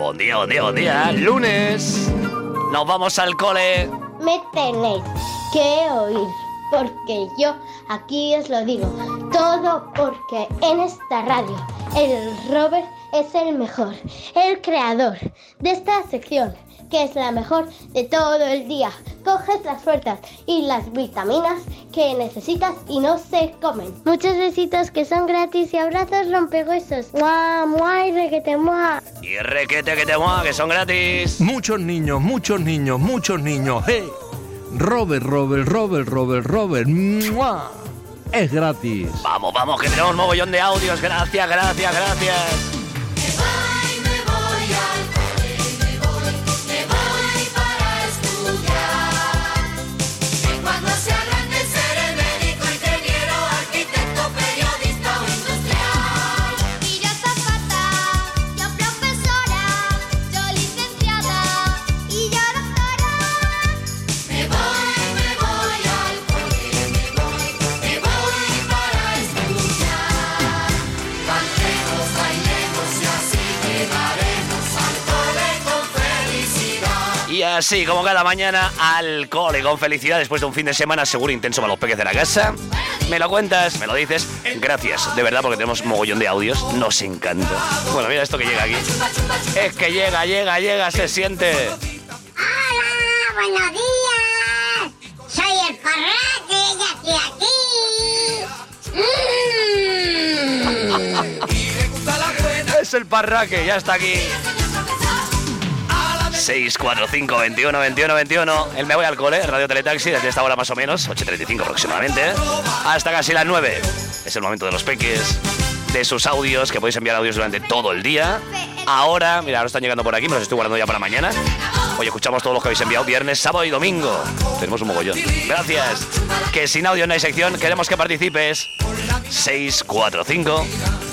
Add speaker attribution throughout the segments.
Speaker 1: Buen día, buen día, buen día. Lunes. Nos vamos al cole.
Speaker 2: Me tenéis que oír, porque yo aquí os lo digo. Todo porque en esta radio el Robert es el mejor, el creador de esta sección, que es la mejor de todo el día. Coges las fuerzas y las vitaminas que necesitas y no se comen. Muchos besitos que son gratis y abrazos rompehuesos. ¡Mua, mua y requete mua!
Speaker 1: Y requete que te mueva, que son gratis.
Speaker 3: Muchos niños. ¡Hey! Robert. ¡Mua! Es gratis.
Speaker 1: Vamos, que tenemos mogollón de audios. Gracias. Y así como cada mañana al cole con felicidad después de un fin de semana seguro intenso para los peques de la casa. Me lo cuentas, me lo dices. Gracias, de verdad, porque tenemos mogollón de audios. Nos encanta. Bueno, mira esto que llega aquí. Es que llega, se siente.
Speaker 4: Hola, buenos días. Soy el Parraque y estoy aquí.
Speaker 1: Es el Parraque, ya está aquí. 645 21 21 21. El Me Voy al Cole, Radio Teletaxi, desde esta hora más o menos, 8:35 aproximadamente, hasta casi las 9. Es el momento de los peques, de sus audios, que podéis enviar audios durante todo el día. Ahora están llegando por aquí, me los estoy guardando ya para mañana. Hoy escuchamos todos los que habéis enviado viernes, sábado y domingo. Tenemos un mogollón. Gracias. Que sin audio no hay sección, queremos que participes. 645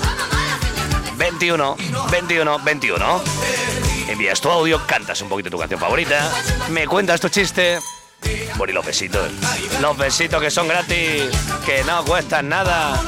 Speaker 1: 21 21 21. Envías tu audio, cantas un poquito tu canción favorita, me cuentas tu chiste. Bueno, y los besitos que son gratis, que no cuestan nada.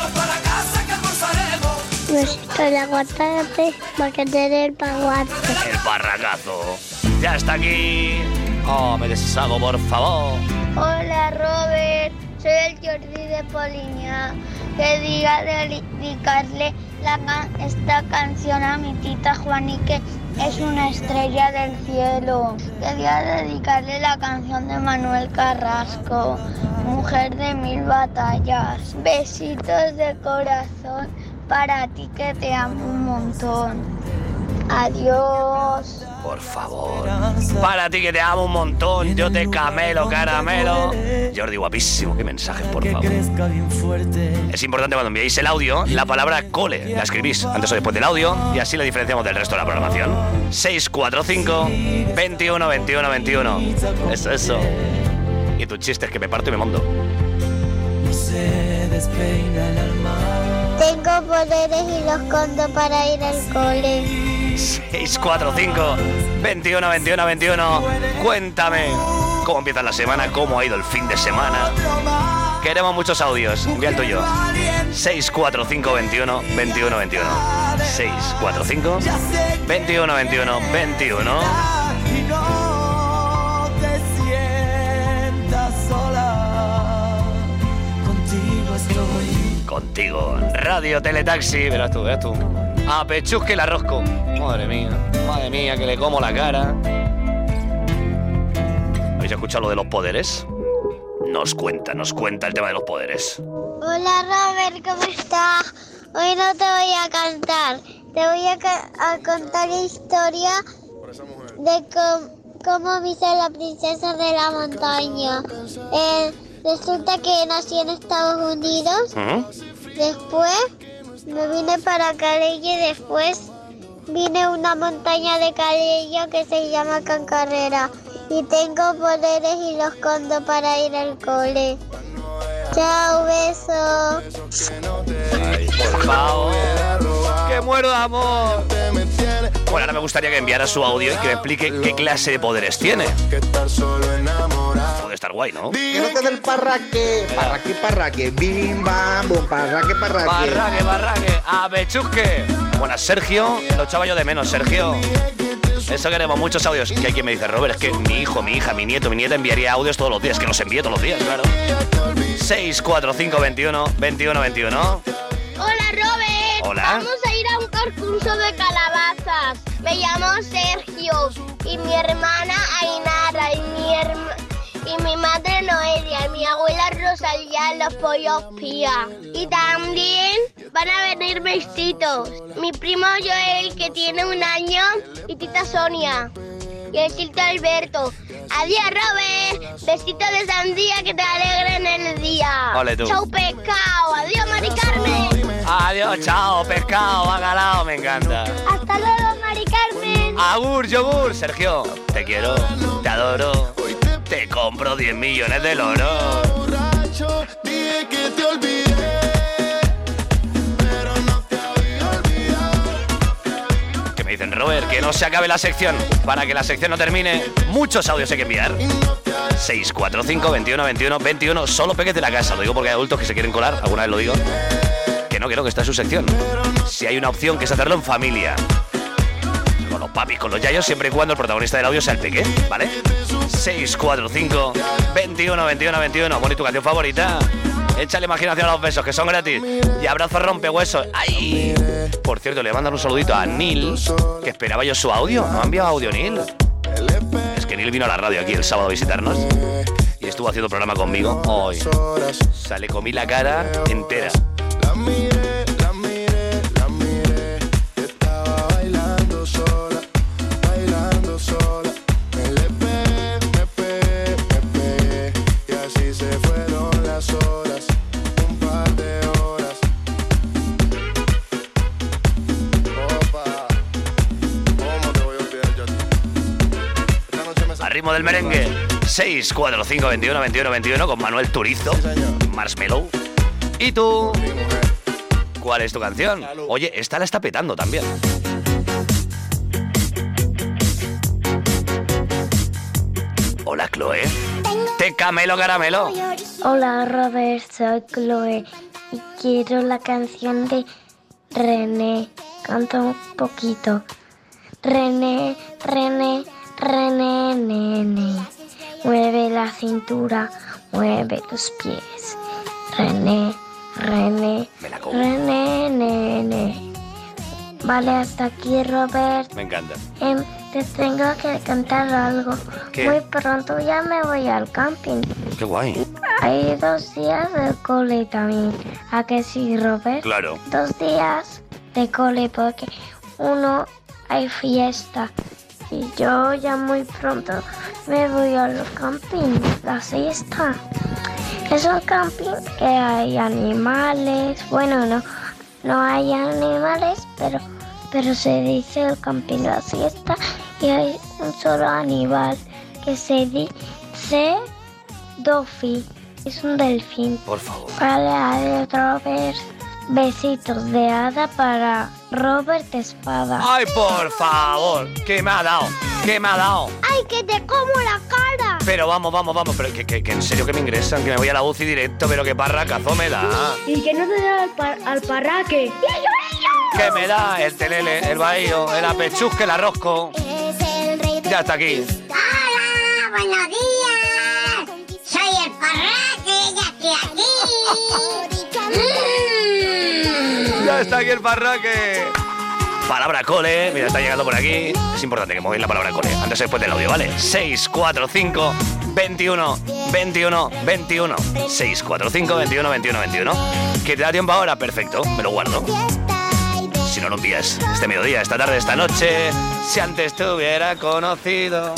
Speaker 2: Besito de aguacate, para que te dé el paguate.
Speaker 1: El parracazo ya está aquí. Oh, me deshago, por favor.
Speaker 2: Hola Robert, soy el Jordi de Poliña. Que diga dedicarle esta canción a mi tita Juani, que es una estrella del cielo. Quería dedicarle la canción de Manuel Carrasco, Mujer de Mil Batallas. Besitos de corazón para ti, que te amo un montón. Adiós.
Speaker 1: Por favor. Para ti, que te amo un montón. Yo te caramelo. Jordi, guapísimo. Qué mensaje, por favor. Es importante cuando enviéis el audio, la palabra cole la escribís antes o después del audio, y así la diferenciamos del resto de la programación. 645 21 21 21. Eso. Y tus chistes, que me parto y me mondo.
Speaker 2: Tengo poderes y los conto para ir al cole.
Speaker 1: 645 21 21 21. Cuéntame cómo empieza la semana, cómo ha ido el fin de semana. Queremos muchos audios. Envía el tuyo. 645 21 21 21. 645 21 21 21.
Speaker 5: Y no te sientas sola. Contigo estoy.
Speaker 1: Contigo. Radio Teletaxi. Verás tú. A pechusque la rosco. Madre mía, que le como la cara. ¿Habéis escuchado lo de los poderes? Nos cuenta el tema de los poderes.
Speaker 2: Hola Robert, ¿cómo estás? Hoy no te voy a cantar. Te voy a contar la historia de cómo me hice la princesa de la montaña. Resulta que nací en Estados Unidos. Después me vine para Calella y después vine a una montaña de Calella que se llama Cancarrera. Y tengo poderes y los conto para ir al cole. Chao, beso.
Speaker 1: Ay, por favor. Que muero de amor. Bueno, ahora me gustaría que enviara su audio y que me explique qué clase de poderes tiene. Puede estar guay, ¿no?
Speaker 6: Que no te dé el parraque. Parraque. Bim, bam, bum, parraque.
Speaker 1: Parraque. A pechusque. Buenas, Sergio. Lo echaba yo de menos, Sergio. Eso queremos, muchos audios. Que hay quien me dice, Robert, es que mi hijo, mi hija, mi nieto, mi nieta enviaría audios todos los días. Que los envío todos los días, claro. 645 21 21 21.
Speaker 2: Hola, Robert.
Speaker 1: Hola.
Speaker 2: Vamos a ir a un concurso de calabazas. Me llamo Sergio y mi hermana Ainara y mi madre Noelia y mi abuela Rosalía los pollos pía. Y también van a venir besitos. Mi primo Joel, que tiene 1 año, y tita Sonia. Y el tito Alberto. Adiós, Robert. Besitos de sandía que te alegren el día.
Speaker 1: Ole tú.
Speaker 2: Chau, pescado. Adiós, Mari Carmen.
Speaker 1: Adiós, chao, pescado, bacalao, me encanta.
Speaker 2: Hasta luego, Mari Carmen.
Speaker 1: Agur, yogur, Sergio. Te quiero, te adoro. Te compro 10 millones de loro.
Speaker 7: Dije que te olvidé, pero no te había olvidado.
Speaker 1: Que me dicen, Robert, que no se acabe la sección. Para que la sección no termine, muchos audios hay que enviar. 645 21 21 21. Solo peques de la casa. Lo digo porque hay adultos que se quieren colar. Alguna vez lo digo. Que no, que esta es su sección. Si hay una opción que es hacerlo en familia. Con los papis, con los yayos, siempre y cuando el protagonista del audio sea el peque, ¿vale? 645 21 21 21. Pon tu canción favorita. Échale imaginación a los besos, que son gratis. Y abrazos rompehuesos. ¡Ay! Por cierto, le mandan un saludito a Neil, que esperaba yo su audio. ¿No ha enviado audio, Neil? Es que Neil vino a la radio aquí el sábado a visitarnos y estuvo haciendo programa conmigo. Hoy le comí la cara entera.
Speaker 7: La miré, estaba bailando sola. Me pegué, y así se fueron las horas, un par de horas. Opa, ¿cómo te voy a olvidar yo? Esta noche me
Speaker 1: A ritmo del merengue. 645 21 21 21 con Manuel Turizo, Marshmello. ¿Y tú? ¿Cuál es tu canción? Oye, esta la está petando también. Hola, Chloe. Te camelo caramelo.
Speaker 2: Hola, Robert, soy Chloe y quiero la canción de René. Canta un poquito. René, nene. Mueve la cintura, mueve los pies. René,
Speaker 1: Me la como.
Speaker 2: nene. Vale, hasta aquí, Robert.
Speaker 1: Me encanta.
Speaker 2: Te tengo que cantar algo.
Speaker 1: ¿Qué?
Speaker 2: Muy pronto ya me voy al camping.
Speaker 1: Qué guay.
Speaker 2: Hay 2 días de cole también. ¿A que sí, Robert?
Speaker 1: Claro.
Speaker 2: 2 días de cole porque uno hay fiesta. Y yo ya muy pronto me voy al camping, la siesta. Es un camping que hay animales. Bueno, no hay animales, pero se dice el camping la siesta y hay un solo animal que se dice Dofi. Es un delfín.
Speaker 1: Por favor.
Speaker 2: Vale, adiós, Robert. Besitos de hada para Robert Espada.
Speaker 1: Ay, por favor. ¿Qué me ha dado?
Speaker 2: ¡Ay, que te como la cara!
Speaker 1: Pero vamos. Pero que en serio que me ingresan, que me voy a la UCI directo, pero qué parracazo me da.
Speaker 2: Y que no te da al parraque.
Speaker 1: ¿Qué me da? El telele, el bahío, el apechusque, el arrosco. Ya está aquí.
Speaker 4: Hola, buenos días. Soy el Parraque, ya estoy aquí.
Speaker 1: Ya está aquí el parraque. Palabra cole, mira, está llegando por aquí. Es importante que mováis la palabra cole antes o después del audio, ¿vale? 645 21 21 21. 645 21 21 21. ¿Que te da tiempo ahora? Perfecto, me lo guardo. Si no lo envías este mediodía, esta tarde, esta noche, si antes te hubiera conocido.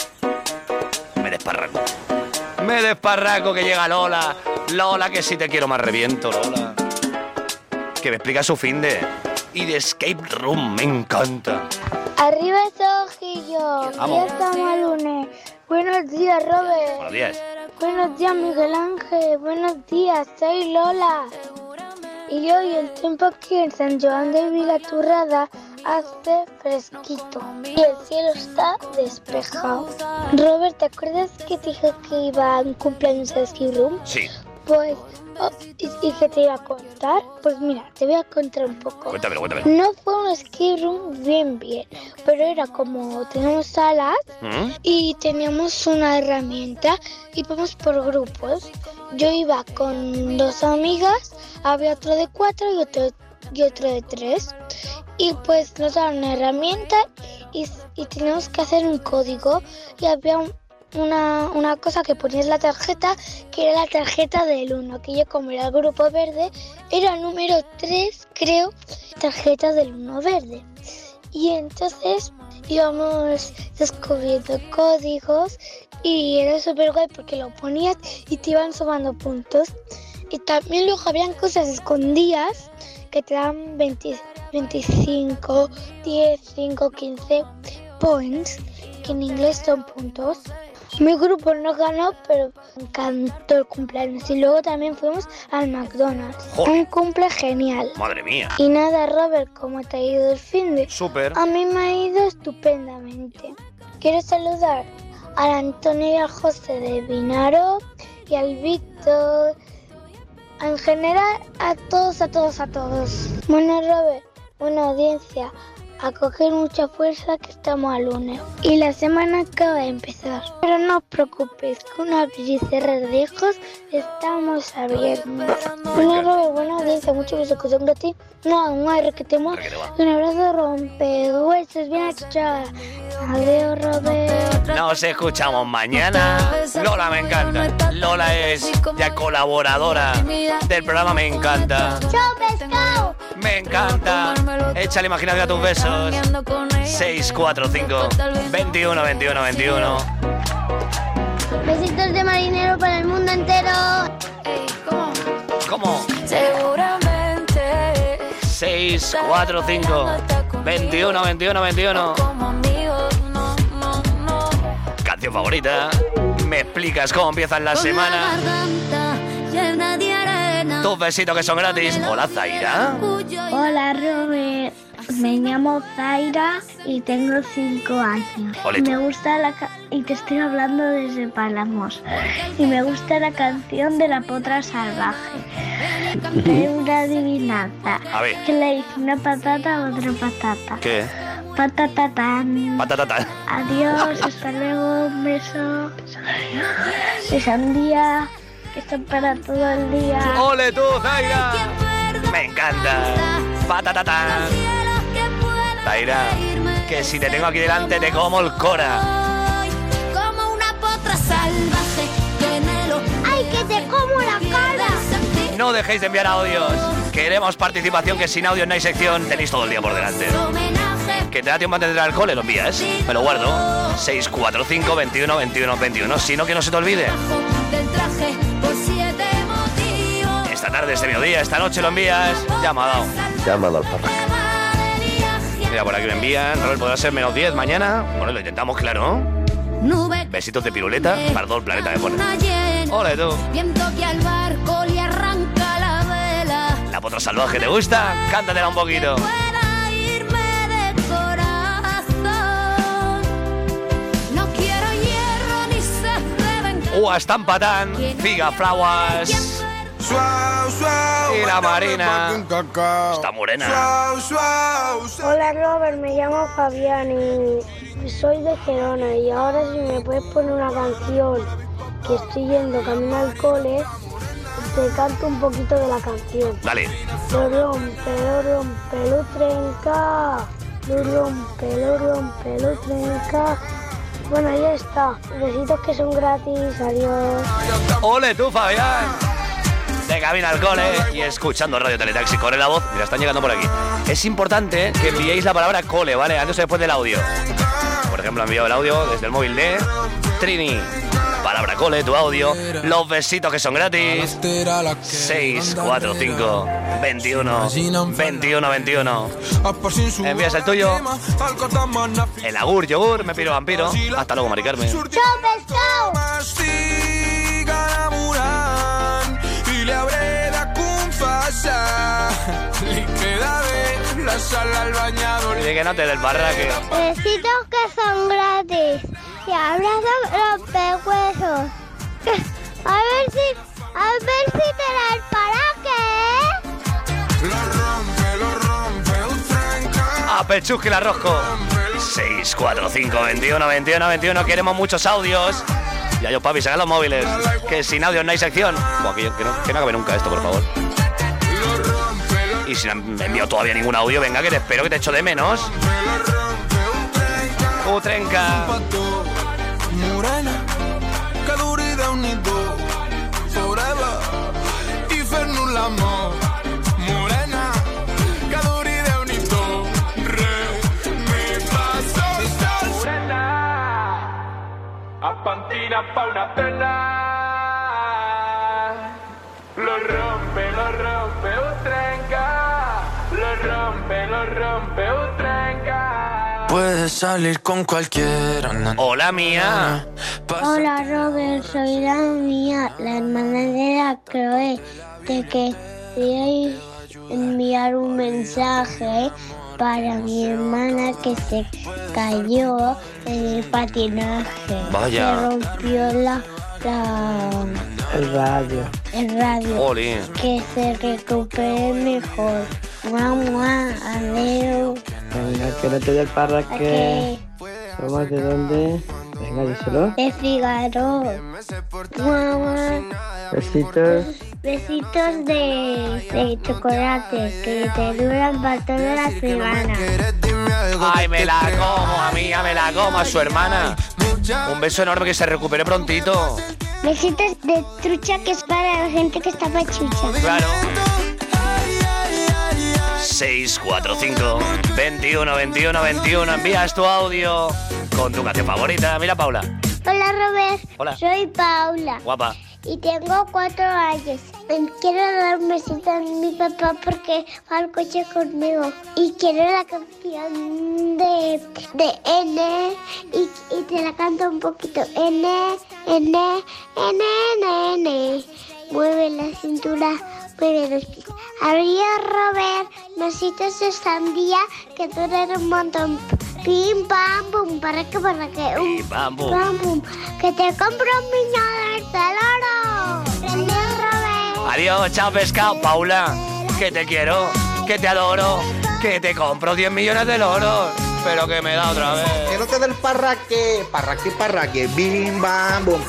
Speaker 1: Me desparraco que llega Lola. Lola, que si te quiero más reviento, Lola. Que me explica su finde. Y de Escape Room, me encanta.
Speaker 2: Arriba Sojillo.
Speaker 1: Vamos.
Speaker 2: Ya estamos lunes. Buenos días, Robert.
Speaker 1: Buenos días.
Speaker 2: Buenos días, Miguel Ángel. Buenos días, soy Lola. Y hoy el tiempo aquí en San Joan de Vilaturrada hace fresquito y el cielo está despejado. Robert, ¿te acuerdas que dije que iba a un cumpleaños de Escape Room?
Speaker 1: Sí.
Speaker 2: Pues ¿Y qué te iba a contar? Pues mira, te voy a contar un poco.
Speaker 1: Cuéntame.
Speaker 2: No fue un escape room bien, pero era como teníamos salas y teníamos una herramienta y íbamos por grupos. Yo iba con 2 amigas, había otro de 4 y otro de 3. Y pues nos daban una herramienta y teníamos que hacer un código y había una cosa que ponías la tarjeta, que era la tarjeta del 1, que yo como era el grupo verde, era el número 3, creo, tarjeta del 1 verde. Y entonces íbamos descubriendo códigos y era súper guay porque lo ponías y te iban sumando puntos. Y también luego habían cosas escondidas que te dan 25, 10, 5, 15 points, que en inglés son puntos. Mi grupo no ganó, pero me encantó el cumpleaños. Y luego también fuimos al McDonald's.
Speaker 1: ¡Joder!
Speaker 2: Un cumple genial.
Speaker 1: Madre mía.
Speaker 2: Y nada, Robert, ¿cómo te ha ido el finde?
Speaker 1: Súper.
Speaker 2: A mí me ha ido estupendamente. Quiero saludar al Antonio y al José de Vinaro y al Víctor. En general, a todos. Bueno, Robert, buena audiencia. A coger mucha fuerza que estamos al lunes. Y la semana acaba de empezar. Pero no os preocupéis, con abrir y cerrar de hijos estamos abiertos. Bueno, Robert, buena audiencia, mucho beso que son gratis. No, un aire que te mueve. Y un abrazo rompehuesos, bien hecha. Adiós, Robert.
Speaker 1: Nos escuchamos mañana. Lola me encanta. Lola es ya colaboradora del programa Me Encanta.
Speaker 2: ¡Chao, pescado!
Speaker 1: Me encanta. Échale imaginación a tus besos. 645 21 21 21.
Speaker 2: Besitos de marinero para el mundo entero.
Speaker 1: ¿Cómo?
Speaker 8: Seguramente
Speaker 1: 645 21 21 21. Canción favorita. Me explicas cómo empiezan la semana. Tus besitos que son gratis. Hola, Zaira.
Speaker 2: Hola, Robert. Me llamo Zaira y tengo 5 años.
Speaker 1: Ole, tú.
Speaker 2: Me gusta y te estoy hablando desde Palamos. Y me gusta la canción de La Potra Salvaje. Tengo una adivinanza.
Speaker 1: A ver.
Speaker 2: Que le hice una patata a otra patata.
Speaker 1: ¿Qué?
Speaker 2: Patatatán.
Speaker 1: Patatata.
Speaker 2: Adiós, hasta luego, un beso. De sandía, que están para todo el día.
Speaker 1: ¡Ole tú, Zaira! Me encanta. Patatata. Zaira, que si te tengo aquí delante te como el cora.
Speaker 8: como una potra salvaje que en el
Speaker 2: ¡Ay, que te como la cara!
Speaker 1: No dejéis de enviar audios. Queremos participación, que sin audio no hay sección. Tenéis todo el día por delante.
Speaker 8: homenaje
Speaker 1: Que te da tiempo antes de ir al cole, lo envías. Me lo guardo. 645 21 21 21. Si no, que no se te olvide.
Speaker 8: del traje por 7 motivos.
Speaker 1: Esta tarde, este mediodía, esta noche lo envías. Ya me ha dado.
Speaker 6: Llamado al parra.
Speaker 1: Mira, por aquí me envían. Robert, podrá ser menos 10 mañana. Bueno, lo intentamos, claro.
Speaker 8: Nube
Speaker 1: Besitos de piruleta para todo el planeta me pone.
Speaker 8: luna llena.
Speaker 1: Ole tú.
Speaker 8: Viento que al barco le arranca la vela.
Speaker 1: La potra salvaje, ¿te gusta? Cántatela un poquito.
Speaker 8: Pueda irme de corazón. No quiero hierro ni sed de venganza.
Speaker 1: Uvas Tampatán, Figa Flowers. Y la Marina. Está morena.
Speaker 2: Hola, Robert, me llamo Fabián y soy de Gerona. Y ahora si me puedes poner una canción que estoy yendo camino al cole, te canto un poquito de la canción.
Speaker 1: Dale.
Speaker 2: Lo rompe, lo trenca. Lo trenca. Bueno, ya está. Besitos que son gratis. Adiós.
Speaker 1: Ole tú, Fabián. De camino al cole y escuchando Radio Teletaxi. Corre la voz. Mira, están llegando por aquí. Es importante que enviéis la palabra cole, ¿vale? Antes o después del audio. Por ejemplo, he enviado el audio desde el móvil de Trini. Palabra cole, tu audio. Los besitos que son gratis. 645 21 21 21. Envías el tuyo. El agur, yogur, me piro vampiro. Hasta luego, Mari Carmen.
Speaker 2: ¡Chao, pescado!
Speaker 5: Le hauré de confessar. Li queda bé la sal al bañador.
Speaker 1: Oye, que no te del parraque.
Speaker 2: Besitos que son gratis. Y abrazos rompehuesos. A ver si te da el
Speaker 1: Pechusque y la Rosco. 645 21 21 21. Queremos muchos audios. Ya yo, papi, sacan los móviles. Que sin audio no hay sección. Buah, que no acabe nunca esto, por favor. Y si no me enviado todavía ningún audio, venga, que te espero, que te echo de menos. Trenca.
Speaker 5: Morena, que duri d'unit-tu, forever, i fer-nos l'amor. Morena, que duri d'unit-tu, re, mi, fa, sol, sol. Morena, apantina pa una pena, lo rompe, trenca, lo rompe, trenca. Puedes salir con cualquiera.
Speaker 1: Hola, Mía.
Speaker 2: Hola, Robert, soy la Mía, la hermana de la Chloe. Te quería enviar un mensaje para mi hermana que se cayó en el patinaje.
Speaker 1: Vaya.
Speaker 2: Se rompió el radio.
Speaker 1: Oli.
Speaker 2: Que se recupere mejor. Mamá, adiós.
Speaker 9: Venga, que no te dé el parraque. ¿Somos de dónde? Venga, díselo.
Speaker 2: De Figaro. Mamá.
Speaker 9: Besitos.
Speaker 2: Besitos de chocolate que te duran para toda la semana.
Speaker 1: Ay, me la como, amiga, me la como a su hermana. Un beso enorme, que se recupere prontito.
Speaker 2: Besitos de trucha, que es para la gente que está pachucha.
Speaker 1: Claro. 645 21 21 21. Envías tu audio con tu canción favorita. Mira, Paula.
Speaker 2: Hola, Robert.
Speaker 1: Hola.
Speaker 2: Soy Paula.
Speaker 1: Guapa.
Speaker 2: Y tengo 4 años. Quiero dar un besito a mi papá porque va al coche conmigo. Y quiero la canción de N. Y te la canto un poquito. N. Mueve la cintura, mueve los pies. Arriba, Robert. Besitos de sandía que duran un montón. Pim, pam, pum, para que.
Speaker 1: Pim, pam, pum.
Speaker 2: Pam, pum. Que te compro un niño del oro. Adiós, Robert.
Speaker 1: Adiós, chao, pescado. Paula, que te quiero, que te adoro, que te compro 10 millones de loros. Pero que me da otra vez.
Speaker 6: Que no te dé el parraque, bim, bam, bum,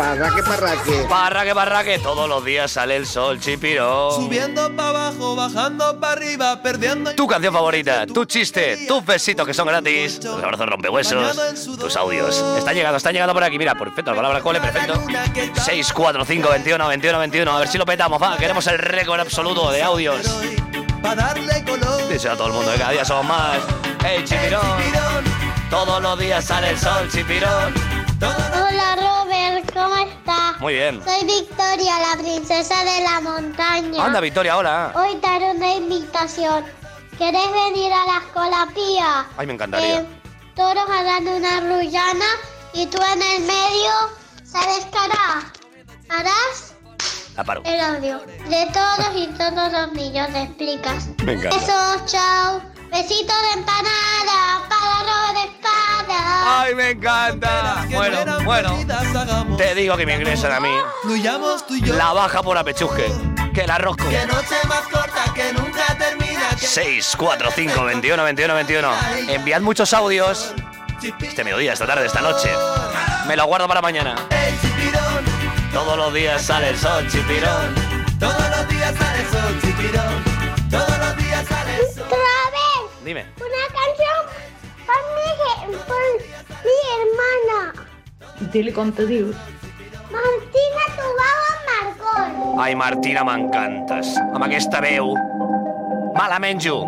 Speaker 1: Parraque, todos los días sale el sol, chipirón.
Speaker 5: Subiendo para abajo, bajando para arriba, perdiendo.
Speaker 1: Tu canción favorita, tu chiste, tus besitos que son gratis, tus abrazos rompehuesos, tus audios. Está llegando por aquí, mira, perfecto, la palabra cole, perfecto. 645 21 21 21, a ver si lo petamos, va, queremos el récord absoluto de audios. Dice a todo el mundo que cada día somos más. ¡Hey, chipirón! Todos los días sale el sol, chipirón.
Speaker 2: Hola, Robert, ¿cómo estás?
Speaker 1: Muy bien.
Speaker 2: Soy Victoria, la princesa de la montaña.
Speaker 1: Anda, Victoria, hola.
Speaker 2: Hoy te haré una invitación. ¿Querés venir a la escolapía?
Speaker 1: Ay, me encantaría.
Speaker 2: Todos harán una rullana y tú en el medio, ¿sabes qué harás?
Speaker 1: La paro.
Speaker 2: El audio de todos y todos los niños te explicas.
Speaker 1: Me encanta.
Speaker 2: Besos, chao. Besito de empanada para Robert de Espada.
Speaker 1: ¡Ay, me encanta! Bueno, te digo que me ingresan a mí. La baja por la Pechusque, que la Rosco.
Speaker 5: Que noche más corta, que nunca termina.
Speaker 1: 645 21 21 21. Enviad muchos audios. Este mediodía, esta tarde, esta noche. Me lo guardo para mañana. Todos los días sale el sol, chipirón.
Speaker 5: Todos los días sale el sol, chipirón. Todos los días sale el sol.
Speaker 2: Robert,
Speaker 1: Dime.
Speaker 2: una canción por mi hermana.
Speaker 10: Dile com te dius.
Speaker 2: Martina Tubau Marcón.
Speaker 1: Ai, Martina, m'encantes. Amb aquesta veu. Me la menjo.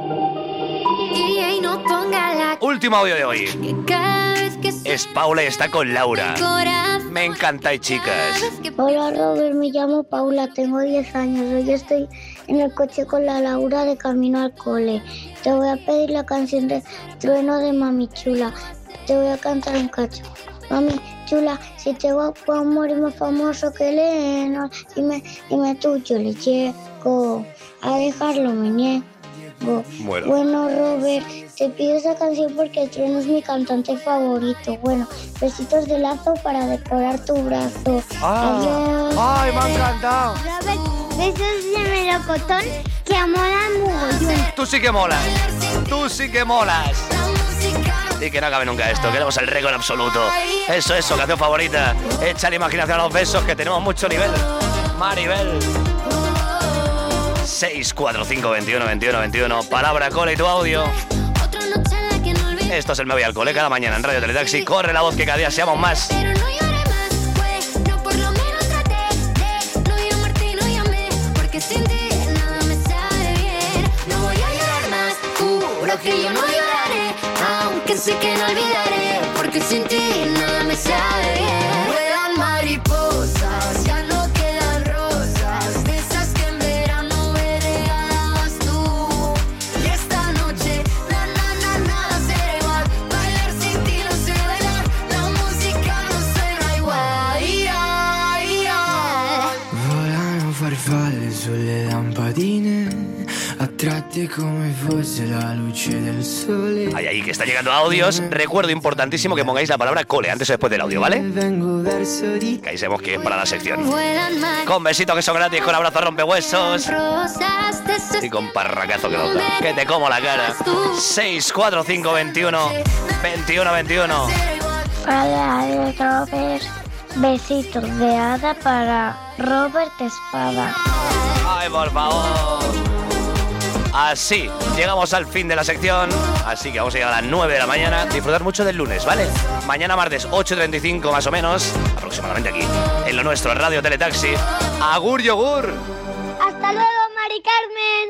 Speaker 1: Último audio de hoy. Es Paula y está con Laura. Me encantáis, chicas.
Speaker 2: Hola, Robert, me llamo Paula, tengo 10 años. Hoy estoy en el coche con la Laura de camino al cole. Te voy a pedir la canción de Trueno de Mami Chula. Te voy a cantar un cacho. Mami chula, si te va a morir más famoso que Lennon, dime tú, yo le llego a dejarlo, me niego. Bueno, Robert, te pido esa canción porque el Trueno es mi cantante favorito. Bueno, besitos de lazo para decorar tu brazo. Adiós.
Speaker 1: ¡Ay, me ha encantado!
Speaker 2: Robert, Besos de melocotón que molan mogollón.
Speaker 1: Tú sí que molas. Tú sí que molas. Y que no acabe nunca esto. Queremos el récord absoluto. Eso, canción favorita. Echa la imaginación a los besos que tenemos mucho nivel. Maribel. 645 21 21 21. Palabra, cole y tu audio. Esto es el Me Voy al Cole cada mañana en Radio Teletaxi. Corre la voz que cada día seamos más.
Speaker 8: Que yo no lloraré, aunque sé que no olvidaré, porque sin ti nada me sabe bien. Vuelan mariposas, ya no quedan rosas, de esas que en verano me regalabas tú. Y esta noche, nada será igual, bailar sin ti no sé bailar, la música no suena igual.
Speaker 10: Volano farfalle sulle lampadine, a tratti come fosse la luce del sole.
Speaker 1: Ahí, que está llegando audios. Recuerdo importantísimo que pongáis la palabra cole antes o después del audio, ¿vale? Que ahí sabemos que es para la sección. Con besitos que son gratis, con abrazo rompehuesos y con parracazo que nos da. Que te como la cara. 645 21 21 21.
Speaker 2: Hola, Robert. Besitos de hada para Robert Espada.
Speaker 1: Ay, por favor. Así, llegamos al fin de la sección. Así que vamos a llegar a las 9 de la mañana. Disfrutar mucho del lunes, ¿vale? Mañana martes 8:35 más o menos, aproximadamente aquí, en lo nuestro, Radio Teletaxi. Agur yogur.
Speaker 2: Hasta luego, Mari Carmen.